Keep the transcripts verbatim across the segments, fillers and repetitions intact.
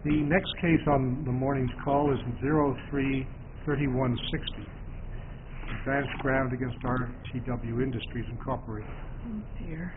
The next case on the morning's call is zero three thirty-one sixty. Advanced Ground against R T W Industries, Incorporated. Oh, dear.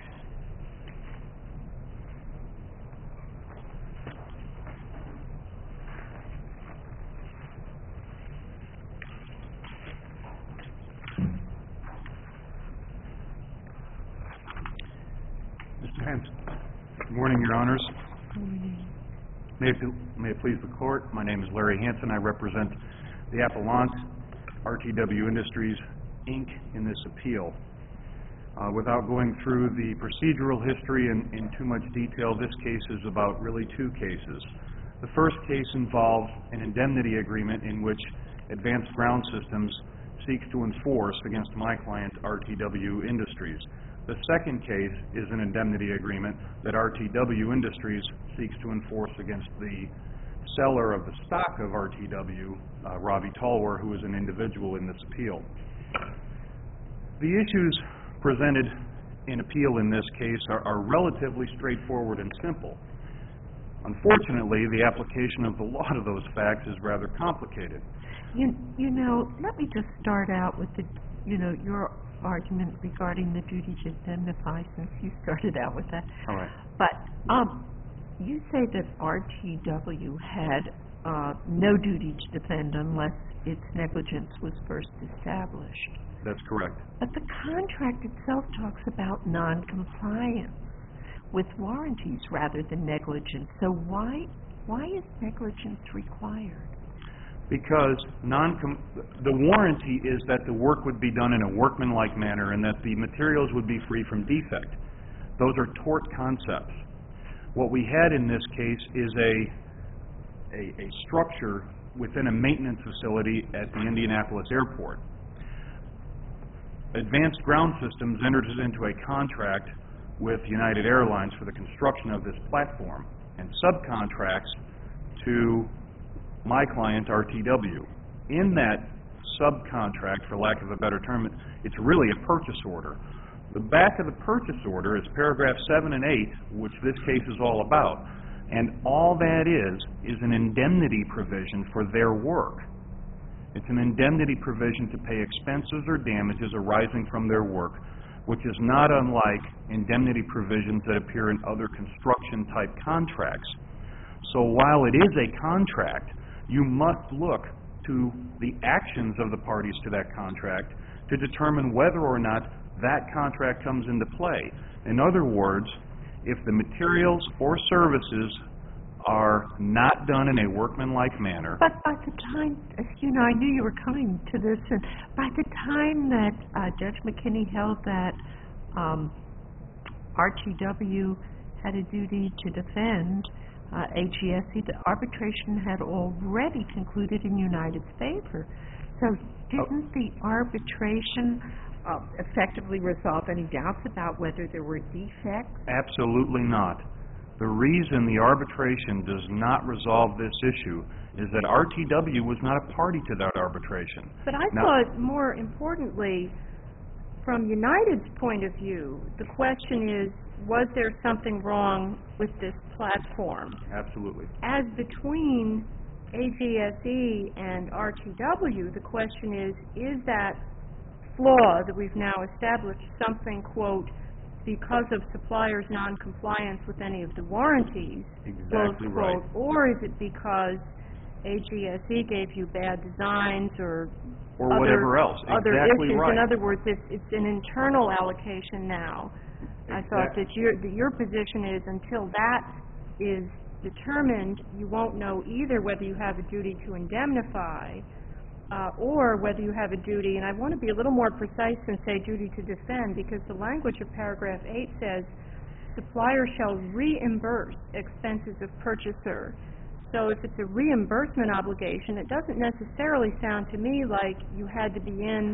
Mister Hanson. Good morning, Your Honors. Good morning. May it, may it please the Court, my name is Larry Hanson. I represent the appellant, R T W Industries, Incorporated, in this appeal. Uh, without going through the procedural history in, in too much detail, this case is about really two cases. The first case involves an indemnity agreement in which Advanced Ground Systems seeks to enforce against my client, R T W Industries. The second case is an indemnity agreement that R T W Industries seeks to enforce against the seller of the stock of R T W, uh, Ravi Talwar, who is an individual in this appeal. The issues presented in appeal in this case are, are relatively straightforward and simple. Unfortunately, the application of a lot of those facts is rather complicated. You, you know, let me just start out with the, you know, your argument regarding the duty to indemnify, since you started out with that. All right. But um, you say that R T W had uh, no duty to defend unless its negligence was first established. That's correct. But the contract itself talks about non-compliance with warranties rather than negligence. So why why is negligence required? Because non the warranty is that the work would be done in a workmanlike manner and that the materials would be free from defect. Those are tort concepts. What we had in this case is a, a, a structure within a maintenance facility at the Indianapolis airport. Advanced Ground Systems entered into a contract with United Airlines for the construction of this platform and subcontracts to my client, R T W. In that subcontract, for lack of a better term, it's really a purchase order. The back of the purchase order is paragraph seven and eight, which this case is all about. And all that is, is an indemnity provision for their work. It's an indemnity provision to pay expenses or damages arising from their work, which is not unlike indemnity provisions that appear in other construction-type contracts. So while it is a contract, you must look to the actions of the parties to that contract to determine whether or not that contract comes into play. In other words, if the materials or services are not done in a workmanlike manner. But by the time, you know, I knew you were coming to this, and by the time that uh, Judge McKinney held that um, R T W had a duty to defend uh, A G S C, the arbitration had already concluded in United's favor. So didn't oh. the arbitration uh, effectively resolve any doubts about whether there were defects? Absolutely not. The reason the arbitration does not resolve this issue is that R T W was not a party to that arbitration. But I now, thought, more importantly, from United's point of view, the question is, was there something wrong with this platform? Absolutely. As between A G S E and R T W, the question is, is that flaw that we've now established something, quote, because of suppliers' non-compliance with any of the warranties, exactly quote, right. quote, or is it because A G S E gave you bad designs or or other, whatever else? Other exactly issues. right. In other words, it's, it's an internal allocation now. Exactly. I thought that your that your position is until that is determined, you won't know either whether you have a duty to indemnify Uh, or whether you have a duty, and I want to be a little more precise than say duty to defend, because the language of paragraph eight says supplier shall reimburse expenses of purchaser. So if it's a reimbursement obligation, it doesn't necessarily sound to me like you had to be in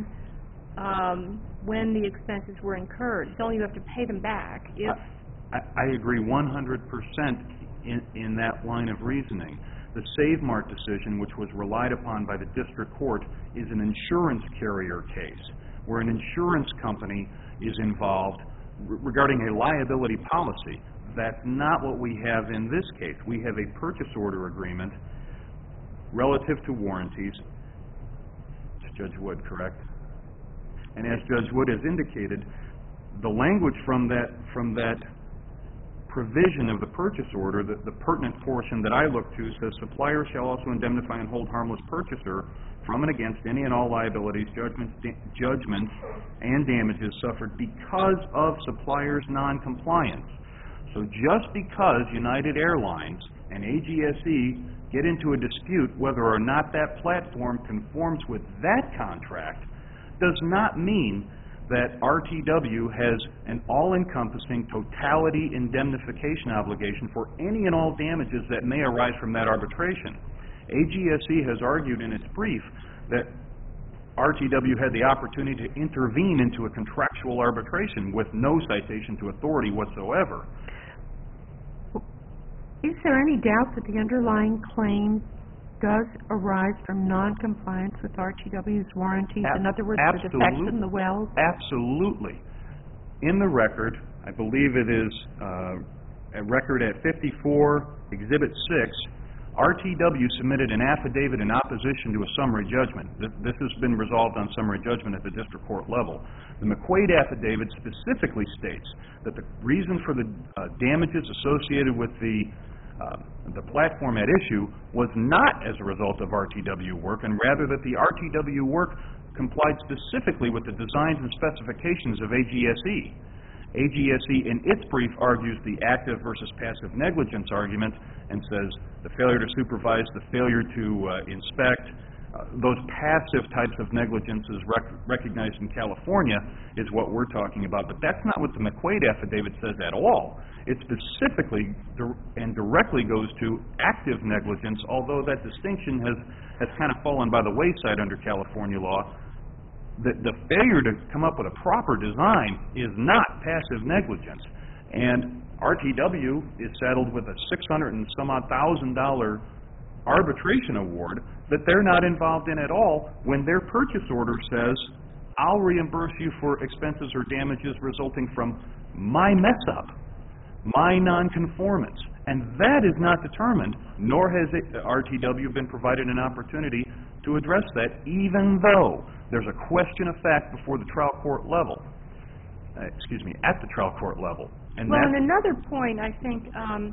um, when the expenses were incurred. It's only you have to pay them back. If I, I agree one hundred percent in, in that line of reasoning. The SaveMart decision, which was relied upon by the district court, is an insurance carrier case where an insurance company is involved r- regarding a liability policy. That's not what we have in this case. We have a purchase order agreement relative to warranties. It's Judge Wood, correct? And as Judge Wood has indicated, the language from that from that provision of the purchase order, the, the pertinent portion that I look to, says supplier shall also indemnify and hold harmless purchaser from and against any and all liabilities, judgments, da- judgments, and damages suffered because of supplier's noncompliance. So just because United Airlines and A G S E get into a dispute whether or not that platform conforms with that contract does not mean that R T W has an all-encompassing totality indemnification obligation for any and all damages that may arise from that arbitration. A G S E has argued in its brief that R T W had the opportunity to intervene into a contractual arbitration with no citation to authority whatsoever. Is there any doubt that the underlying claim does arise from noncompliance with R T W's warranties? Ab- in other words, the absolute- defects in the wells? Absolutely. In the record, I believe it is uh, a record at fifty-four, Exhibit six, R T W submitted an affidavit in opposition to a summary judgment. This, this has been resolved on summary judgment at the district court level. The McQuaid affidavit specifically states that the reason for the uh, damages associated with the uh, the platform at issue was not as a result of R T W work, and rather that the R T W work complied specifically with the designs and specifications of A G S E. A G S E in its brief argues the active versus passive negligence argument and says the failure to supervise, the failure to uh, inspect, uh, those passive types of negligences rec- recognized in California is what we're talking about. But that's not what the McQuaid affidavit says at all. It specifically dir- and directly goes to active negligence, although that distinction has, has kind of fallen by the wayside under California law. The, the failure to come up with a proper design is not passive negligence. And R T W is saddled with a six hundred and some odd thousand dollar arbitration award that they're not involved in at all when their purchase order says, I'll reimburse you for expenses or damages resulting from my mess up, my nonconformance. And that is not determined, nor has it, R T W been provided an opportunity to address that, even though there's a question of fact before the trial court level, uh, excuse me, at the trial court level. And Well, that, and another point, I think, um,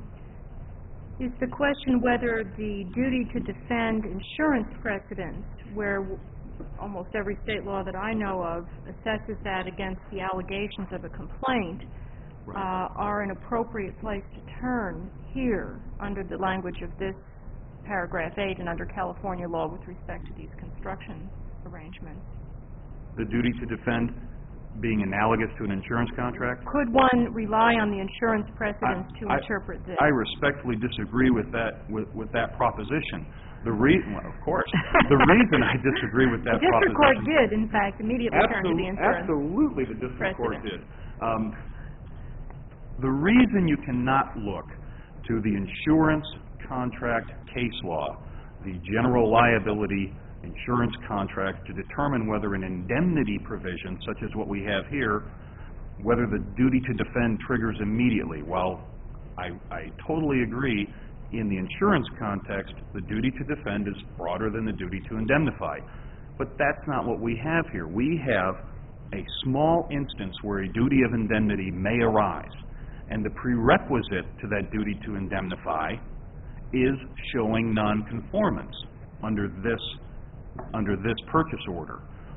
is the question whether the duty to defend insurance precedents, where w- almost every state law that I know of assesses that against the allegations of a complaint, Right. uh, are an appropriate place to turn here under the language of this paragraph eight and under California law with respect to these construction arrangements. the duty to defend being analogous to an insurance contract. Could one rely on the insurance precedents to I- interpret this? I respectfully disagree with that with, with that proposition. The reason, well, of course, the reason I disagree with that The district court proposition. did, in fact, immediately turn to the Absol- insurance. Absolutely, the district court precedent. did. Um, the reason you cannot look to the insurance contract case law, the general liability insurance contract, to determine whether an indemnity provision, such as what we have here, whether the duty to defend triggers immediately. While I, I totally agree, in the insurance context, the duty to defend is broader than the duty to indemnify. But that's not what we have here. We have a small instance where a duty of indemnity may arise, and the prerequisite to that duty to indemnify is showing nonconformance under this under this purchase order.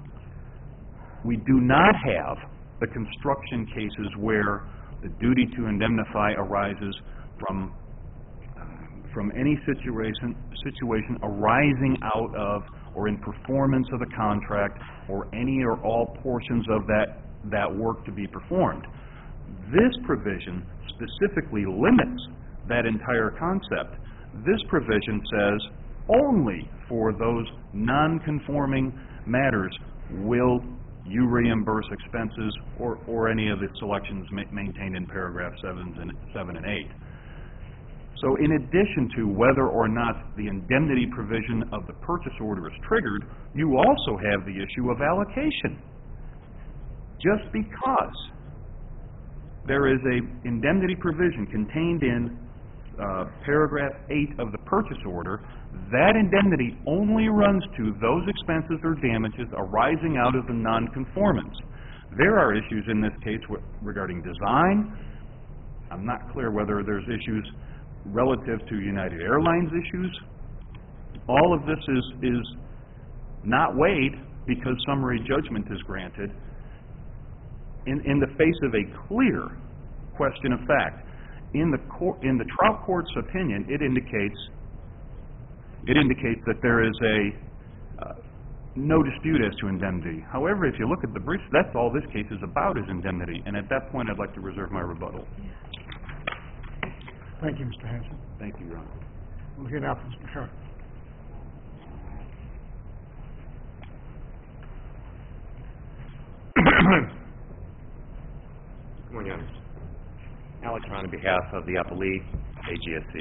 We do not have the construction cases where the duty to indemnify arises from from any situation situation arising out of or in performance of the contract or any or all portions of that that work to be performed. This provision specifically limits that entire concept. This provision says only for those non-conforming matters will you reimburse expenses or, or any of the selections ma- maintained in paragraph seven and, seven and eight. So in addition to whether or not the indemnity provision of the purchase order is triggered, you also have the issue of allocation. Just because there is a indemnity provision contained in uh, paragraph eight of the purchase order. That indemnity only runs to those expenses or damages arising out of the nonconformance. There are issues in this case w- regarding design. I'm not clear whether there's issues relative to United Airlines issues. All of this is, is not weighed because summary judgment is granted in, in the face of a clear question of fact. In the cor- in the trial court's opinion, it indicates it indicates that there is a uh, no dispute as to indemnity. However, if you look at the briefs, that's all this case is about, is indemnity. And at that point, I'd like to reserve my rebuttal. Thank you, Mister Hanson. Thank you, Your Honor. We'll hear now from Mister Sharp. Good morning, Your Honors. Alex on behalf of the appellee, A G S C.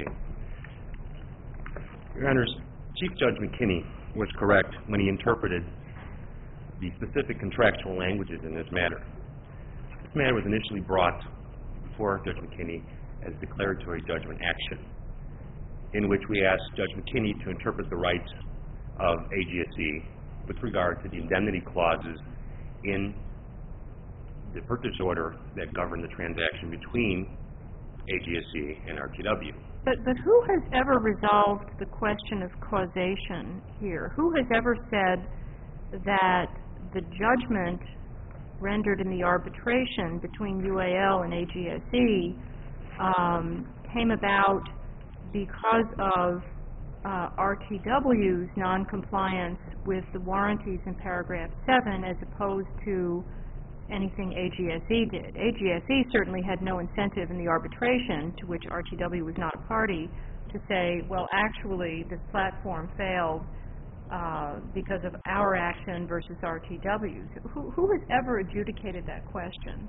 Your Honors, Chief Judge McKinney was correct when he interpreted the specific contractual languages in this matter. This matter was initially brought before Judge McKinney as declaratory judgment action, in which we asked Judge McKinney to interpret the rights of A G S C with regard to the indemnity clauses in the purchase order that governed the transaction between A G S C and R T W. But, but who has ever resolved the question of causation here? Who has ever said that the judgment rendered in the arbitration between U A L and A G S C um, came about because of uh, R T W's noncompliance with the warranties in paragraph seven as opposed to anything A G S C did? A G S C certainly had no incentive in the arbitration, to which R T W was not a party, to say, well, actually, this platform failed uh, because of our action versus R T W's. Who, who has ever adjudicated that question?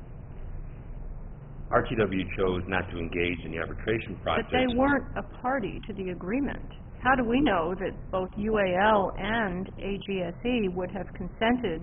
R T W chose not to engage in the arbitration process. But they weren't a party to the agreement. How do we know that both U A L and A G S C would have consented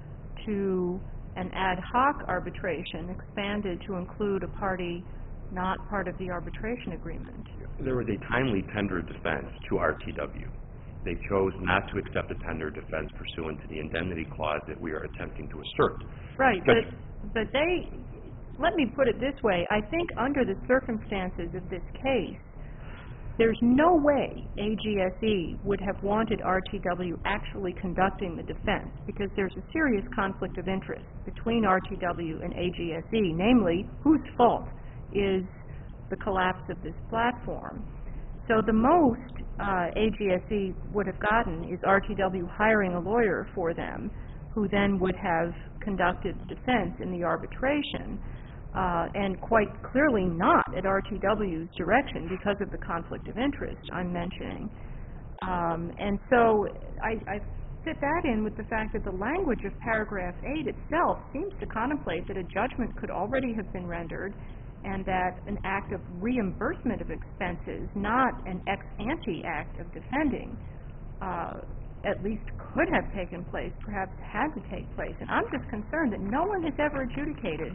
to an ad hoc arbitration expanded to include a party not part of the arbitration agreement? There was a timely tender defense to R T W. They chose not to accept a tender defense pursuant to the indemnity clause that we are attempting to assert. Right, but, but, but they, let me put it this way, I think under the circumstances of this case, there's no way A G S C would have wanted R T W actually conducting the defense, because there's a serious conflict of interest between R T W and A G S C, namely, whose fault is the collapse of this platform. So the most uh, A G S C would have gotten is R T W hiring a lawyer for them, who then would have conducted defense in the arbitration. Uh, and quite clearly not at R T W's direction because of the conflict of interest I'm mentioning. Um, and so I, I fit that in with the fact that the language of paragraph eight itself seems to contemplate that a judgment could already have been rendered and that an act of reimbursement of expenses, not an ex ante act of defending, uh, at least could have taken place, perhaps had to take place. And I'm just concerned that no one has ever adjudicated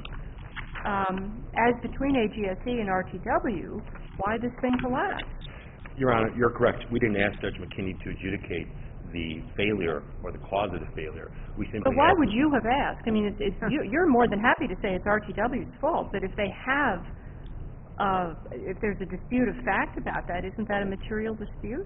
Um, as between A G S C and R T W, why this thing collapsed. Your Honor, you're correct. We didn't ask Judge McKinney to adjudicate the failure or the cause of the failure. We simply But why asked would you have asked? I mean, it's, it's, you, you're more than happy to say it's R T W's fault, but if they have, uh, if there's a dispute of fact about that, isn't that a material dispute?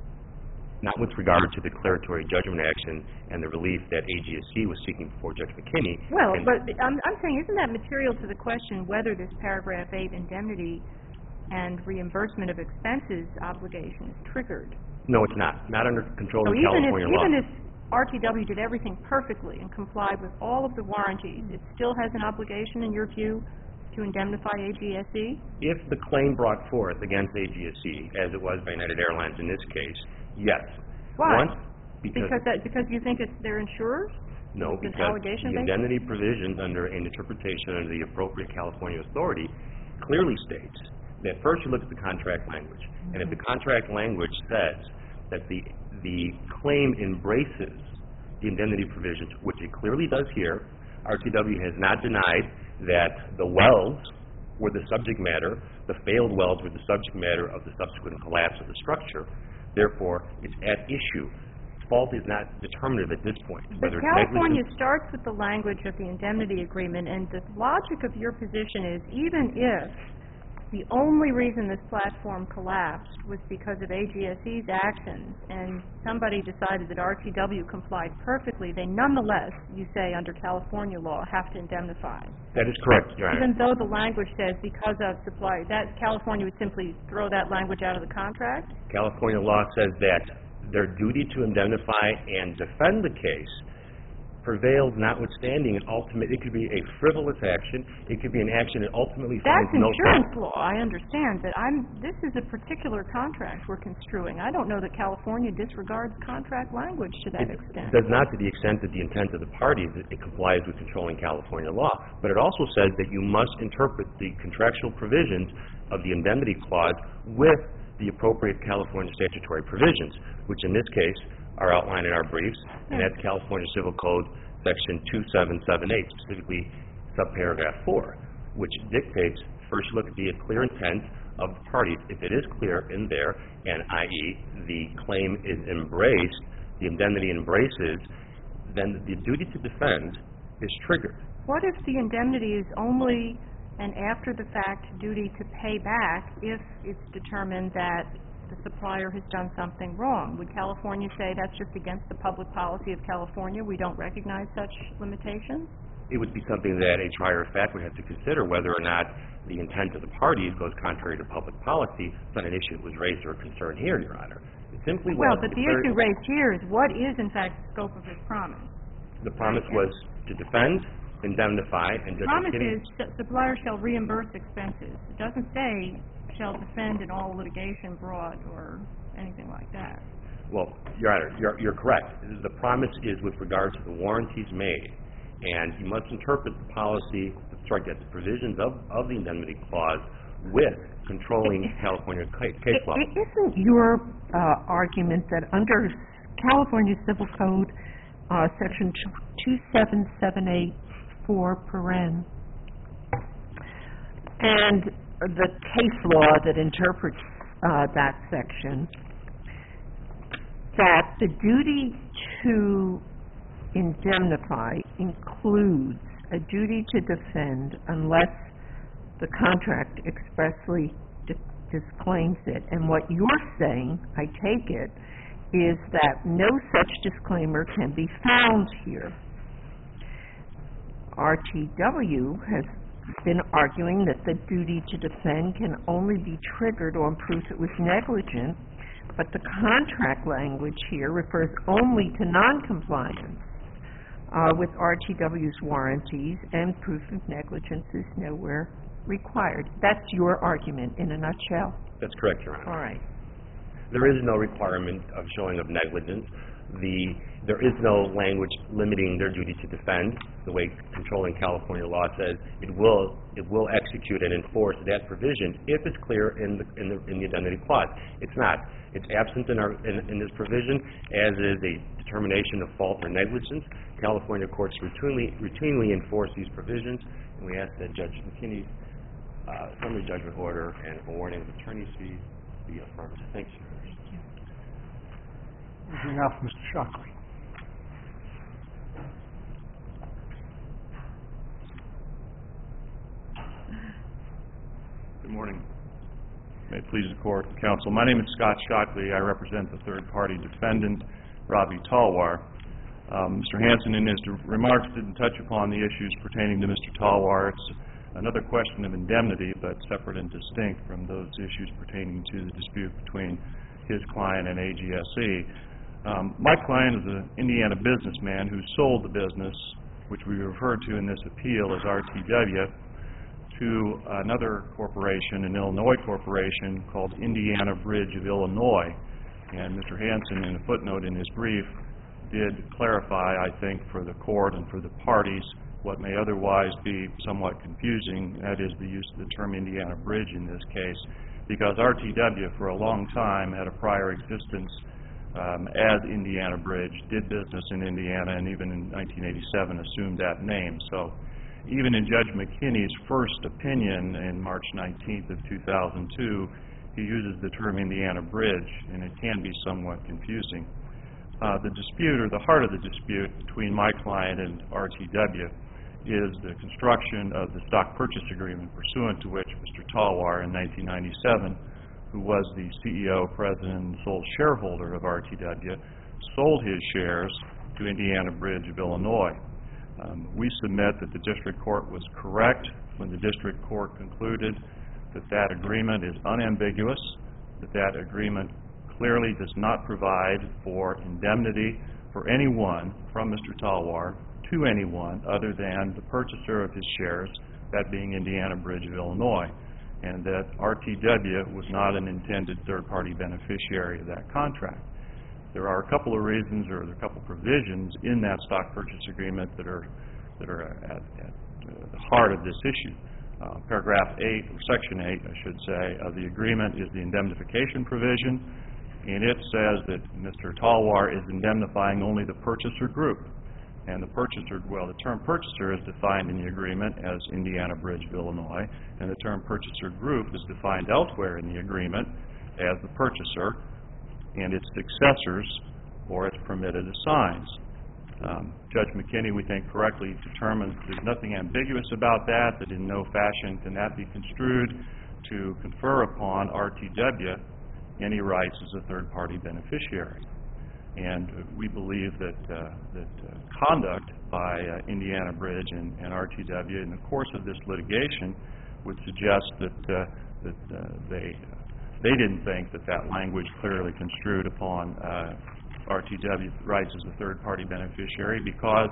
not with regard to declaratory judgment action and the relief that A G S C was seeking before Judge McKinney. Well, and but I'm, I'm saying, isn't that material to the question whether this paragraph eight indemnity and reimbursement of expenses obligation is triggered? No, it's not. Not under control So of even if, California law. even if R T W did everything perfectly and complied with all of the warranties, it still has an obligation, in your view, to indemnify A G S C? If the claim brought forth against A G S C, as it was by United Airlines in this case, yes. Why? One, because, Because that, because you think it's their insurers? no, It's an because allegation the based? indemnity provisions under an interpretation under the appropriate California authority clearly states that first you look at the contract language, and if the contract language says that the the claim embraces the indemnity provisions, which it clearly does here, R T W has not denied that the wells were the subject matter, the failed welds were the subject matter of the subsequent collapse of the structure. Therefore, it's at issue. Fault is not determinative at this point. But Whether it's California negligence- starts with the language of the indemnity agreement, and the logic of your position is even if the only reason this platform collapsed was because of A G S E's actions, and somebody decided that R T W complied perfectly, they nonetheless, you say, under California law, have to indemnify. That is correct, Your Honor. Even though the language says because of supply, that California would simply throw that language out of the contract? California law says that their duty to indemnify and defend the case prevails notwithstanding an ultimate, it could be a frivolous action, it could be an action that ultimately finds That's no insurance fault. law, I understand, but I'm, this is a particular contract we're construing. I don't know that California disregards contract language to that It extent. does not to the extent that the intent of the parties, it it complies with controlling California law. But it also says that you must interpret the contractual provisions of the indemnity clause with the appropriate California statutory provisions, which in this case are outlined in our briefs, and that's California Civil Code Section two seven seven eight, specifically subparagraph four, which dictates, first you look at the clear intent of the parties. If it is clear in there, and that is the claim is embraced, the indemnity embraces, then the duty to defend is triggered. What if the indemnity is only an after-the-fact duty to pay back if it's determined that the supplier has done something wrong? Would California say that's just against the public policy of California, we don't recognize such limitations? It would be something that a trier of fact would have to consider whether or not the intent of the parties goes contrary to public policy. It's not an issue that was raised or a concern here, Your Honor. It simply was... Well, but the issue raised here is what is in fact the scope of his promise? The promise was to defend, indemnify, and The Judge promise McKinney... is that supplier shall reimburse expenses. It doesn't say shall defend in all litigation brought or anything like that. Well, Your Honor, you're, you're correct. The promise is with regard to the warranties made, and you must interpret the policy, sorry, the provisions of, of the indemnity clause with controlling California ca- case law. I- Isn't your uh, argument that under California Civil Code, uh, Section two seven seven eight four paren, and the case law that interprets uh, that section, that the duty to indemnify includes a duty to defend unless the contract expressly di- disclaims it. And what you're saying, I take it, is that no such disclaimer can be found here. R T W has been arguing that the duty to defend can only be triggered on proof it was negligent, but the contract language here refers only to noncompliance uh, with R T W's warranties, and proof of negligence is nowhere required. That's your argument in a nutshell. That's correct, Your Honor. All right. There is no requirement of showing of negligence. The, there is no language limiting their duty to defend. The way controlling California law says, it will it will execute and enforce that provision if it's clear in the in the, in the indemnity clause. It's not. It's absent in our in, in this provision, as is a determination of fault or negligence. California courts routinely routinely enforce these provisions, and we ask that Judge McKinney's uh, summary judgment order and awarding of attorney's fees be affirmed. Thank you. Anything else, Mister Shockley? Good morning. May it please the Court, Counsel. My name is Scott Shockley. I represent the third-party defendant, Ravi Talwar. Um, Mister Hanson, in his remarks, didn't touch upon the issues pertaining to Mister Talwar. It's another question of indemnity, but separate and distinct from those issues pertaining to the dispute between his client and A G S E. Um, my client is an Indiana businessman who sold the business, which we refer to in this appeal as R T W, to another corporation, an Illinois corporation called Indiana Bridge of Illinois. And Mister Hanson, in a footnote in his brief, did clarify, I think, for the court and for the parties what may otherwise be somewhat confusing, that is the use of the term Indiana Bridge in this case, because R T W for a long time had a prior existence um, as Indiana Bridge, did business in Indiana, and even in nineteen eighty-seven assumed that name. So Even in Judge McKinney's first opinion in March nineteenth of two thousand two, he uses the term Indiana Bridge, and it can be somewhat confusing. Uh, the dispute, or the heart of the dispute between my client and R T W is the construction of the stock purchase agreement pursuant to which Mister Talwar in nineteen ninety-seven, who was the C E O, president, and sole shareholder of R T W, sold his shares to Indiana Bridge of Illinois. Um, we submit that the district court was correct when the district court concluded that that agreement is unambiguous, that that agreement clearly does not provide for indemnity for anyone from Mister Talwar to anyone other than the purchaser of his shares, that being Indiana Bridge of Illinois, and that R T W was not an intended third-party beneficiary of that contract. There are a couple of reasons, or there are a couple of provisions in that stock purchase agreement that are that are at, at the heart of this issue. Uh, paragraph eight, or section eight, I should say, of the agreement is the indemnification provision, and it says that Mister Talwar is indemnifying only the purchaser group. And the purchaser, well, the term purchaser is defined in the agreement as Indiana Bridge of Illinois, and the term purchaser group is defined elsewhere in the agreement as the purchaser and its successors or its permitted assigns. Um, Judge McKinney, we think, correctly determined there's nothing ambiguous about that, that in no fashion can that be construed to confer upon R T W any rights as a third-party beneficiary. And uh, we believe that, uh, that uh, conduct by uh, Indiana Bridge and, and R T W in the course of this litigation would suggest that, uh, that uh, they, uh, they didn't think that that language clearly construed upon uh, R T W rights as a third-party beneficiary, because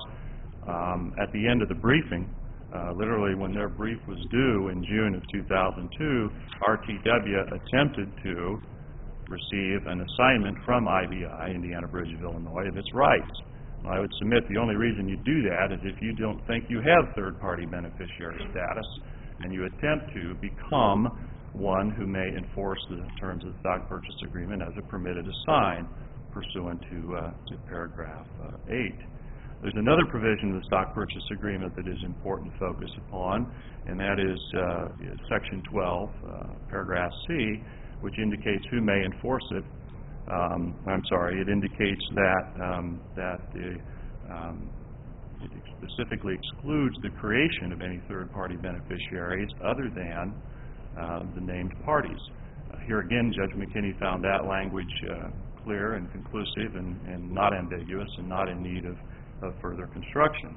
um, at the end of the briefing, uh, literally when their brief was due in June of two thousand two, R T W attempted to receive an assignment from I B I, Indiana Bridge of Illinois, of its rights. Well, I would submit the only reason you do that is if you don't think you have third-party beneficiary status and you attempt to become one who may enforce the terms of the stock purchase agreement as a permitted assign pursuant to, uh, to paragraph uh, eight. There's another provision of the stock purchase agreement that is important to focus upon, and that is uh, section twelve, uh, paragraph C, which indicates who may enforce it. Um, I'm sorry, it indicates that um, that the, um, it specifically excludes the creation of any third-party beneficiaries other than uh, the named parties. Uh, here again, Judge McKinney found that language uh, clear and conclusive and, and not ambiguous and not in need of, of further construction.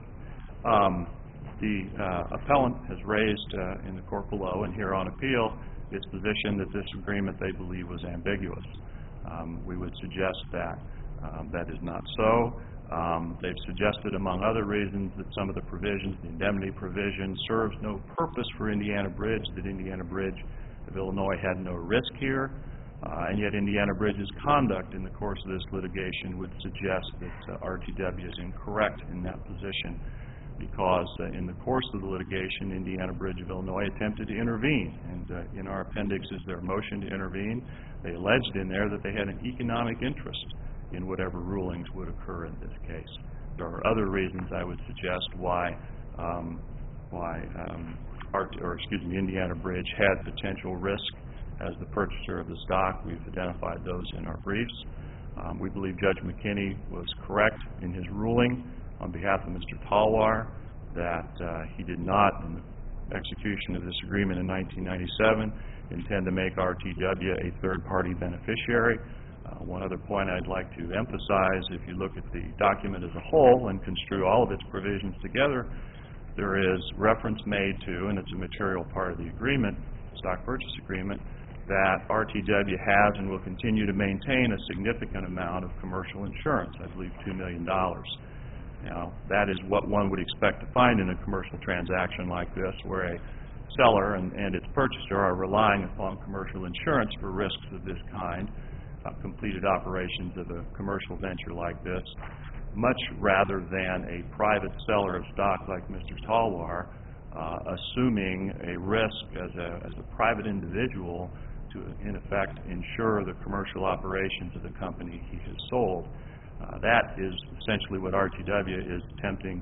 Um, the uh, appellant has raised uh, in the court below and here on appeal its position that this agreement they believe was ambiguous. Um, we would suggest that um, that is not so. Um, they've suggested, among other reasons, that some of the provisions, the indemnity provision, serves no purpose for Indiana Bridge, that Indiana Bridge of Illinois had no risk here, uh, and yet Indiana Bridge's conduct in the course of this litigation would suggest that uh, R T W is incorrect in that position, because uh, in the course of the litigation, Indiana Bridge of Illinois attempted to intervene, and uh, in our appendix is their motion to intervene. They alleged in there that they had an economic interest in whatever rulings would occur in this case. There are other reasons I would suggest why, um, why um, Art, or excuse me, Indiana Bridge had potential risk as the purchaser of the stock. We've identified those in our briefs. Um, we believe Judge McKinney was correct in his ruling on behalf of Mister Talwar that uh, he did not, in the execution of this agreement in nineteen ninety-seven, intend to make R T W a third-party beneficiary. Uh, one other point I'd like to emphasize, if you look at the document as a whole and construe all of its provisions together, there is reference made to, and it's a material part of the agreement, stock purchase agreement, that R T W has and will continue to maintain a significant amount of commercial insurance, I believe two million dollars. Now, that is what one would expect to find in a commercial transaction like this, where a seller and, and its purchaser are relying upon commercial insurance for risks of this kind, uh, completed operations of a commercial venture like this, much rather than a private seller of stock like Mister Talwar, uh, assuming a risk as a, as a private individual to, in effect, ensure the commercial operations of the company he has sold. Uh, that is essentially what R T W is attempting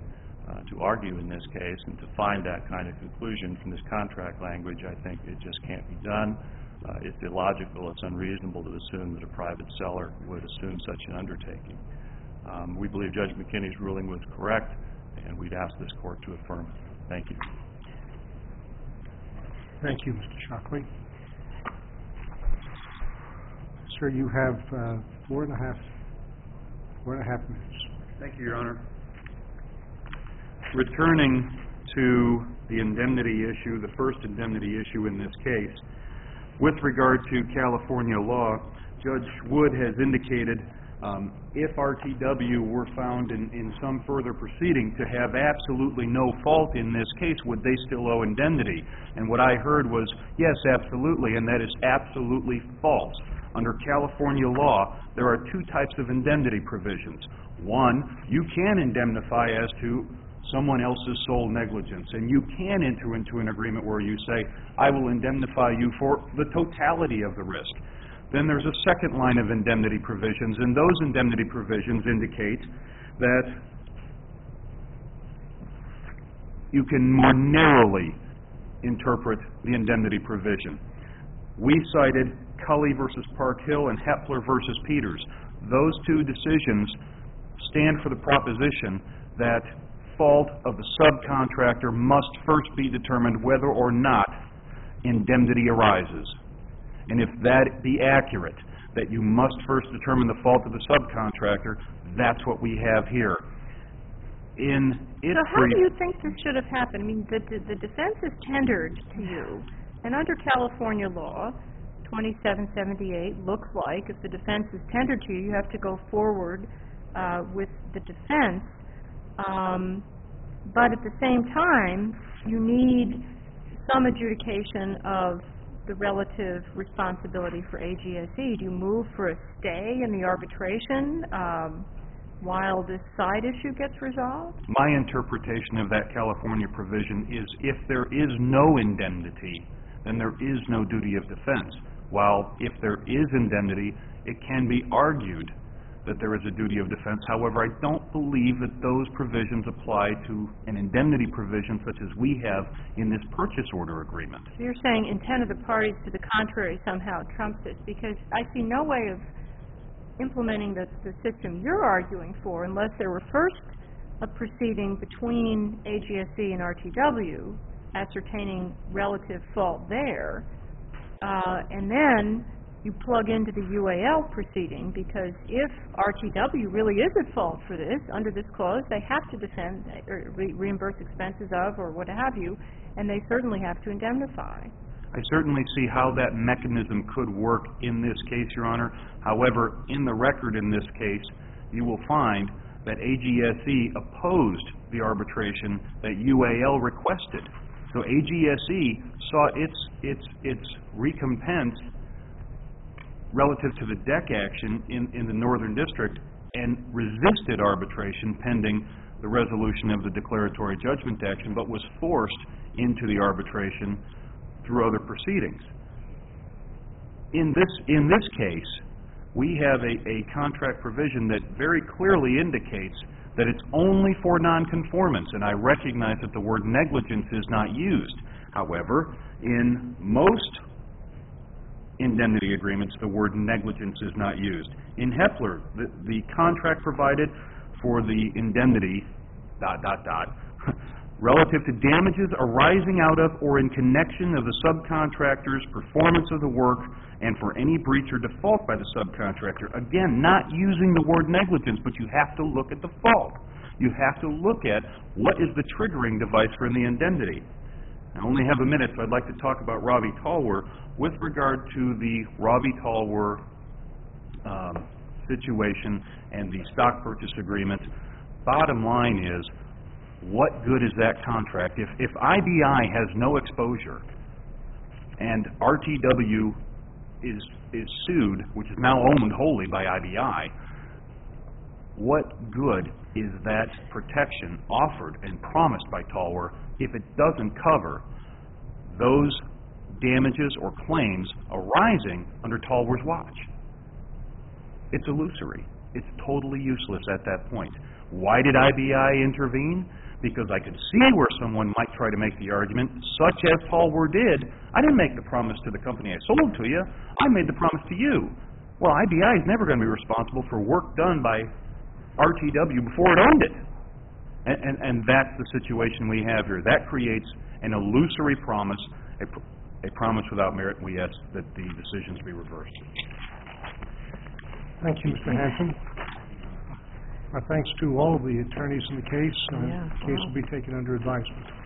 uh, to argue in this case and to find that kind of conclusion from this contract language. I think it just can't be done. Uh, it's illogical, it's unreasonable to assume that a private seller would assume such an undertaking. Um, we believe Judge McKinney's ruling was correct, and we'd ask this court to affirm it. Thank you. Thank you, Mister Shockley. Sir, you have uh, four and a half, four and a half minutes. Thank you, Your Honor. Returning to the indemnity issue, the first indemnity issue in this case, with regard to California law, Judge Wood has indicated um, if R T W were found in, in some further proceeding to have absolutely no fault in this case, would they still owe indemnity? And what I heard was, yes, absolutely, and that is absolutely false. Under California law, there are two types of indemnity provisions. One, you can indemnify as to someone else's sole negligence, and you can enter into an agreement where you say, I will indemnify you for the totality of the risk. Then there's a second line of indemnity provisions, and those indemnity provisions indicate that you can more narrowly interpret the indemnity provision. We cited Cully versus Park Hill and Hepler versus Peters. Those two decisions stand for the proposition that fault of the subcontractor must first be determined whether or not indemnity arises. And if that be accurate, that you must first determine the fault of the subcontractor, that's what we have here. In its So how brief, do you think this should have happened? I mean, the, the, the defense is tendered to you, and under California law, twenty-seven seventy-eight looks like if the defense is tendered to you, you have to go forward uh, with the defense. Um, but at the same time, you need some adjudication of the relative responsibility for A G S E. Do you move for a stay in the arbitration um, while this side issue gets resolved? my interpretation of that California provision is if there is no indemnity, then there is no duty of defense. While if there is indemnity, it can be argued that there is a duty of defense. However, I don't believe that those provisions apply to an indemnity provision such as we have in this purchase order agreement. So you're saying intent of the parties to the contrary somehow trumps this, because I see no way of implementing the, the system you're arguing for unless there were first a proceeding between A G S E and R T W, ascertaining relative fault there, uh, and then you plug into the U A L proceeding, because if R T W really is at fault for this, under this clause, they have to defend or re- reimburse expenses of or what have you, and they certainly have to indemnify. I certainly see how that mechanism could work in this case, Your Honor. However, in the record in this case, you will find that A G S E opposed the arbitration that U A L requested. So A G S E saw its its its recompense relative to the D E C action in, in the Northern District and resisted arbitration pending the resolution of the declaratory judgment action, but was forced into the arbitration through other proceedings. In this, in this case, we have a, a contract provision that very clearly indicates that it's only for nonconformance, and I recognize that the word negligence is not used. However, in most indemnity agreements, the word negligence is not used. In Hepler, the, the contract provided for the indemnity, dot, dot, dot, relative to damages arising out of or in connection of the subcontractor's performance of the work and for any breach or default by the subcontractor. Again, not using the word negligence, but you have to look at the fault. You have to look at what is the triggering device for the indemnity. I only have a minute, so I'd like to talk about Robbie Talwer. With regard to the Robbie Talwer um, situation and the stock purchase agreement, bottom line is, what good is that contract? If, if I B I has no exposure and R T W is, is sued, which is now owned wholly by I B I, what good is that protection offered and promised by Talwer if it doesn't cover those damages or claims arising under Talwer's watch? It's illusory. It's totally useless at that point. Why did I B I intervene? Because I could see where someone might try to make the argument, such as Paul Ward did. I didn't make the promise to the company I sold to you. I made the promise to you. Well, I B I is never going to be responsible for work done by R T W before it owned it. And, and, and that's the situation we have here. That creates an illusory promise, a, pr- a promise without merit, and we ask that the decisions be reversed. Thank you, Mister Hanson. Our thanks to all of the attorneys in the case. Uh, Yeah, The case wow. will be taken under advisement.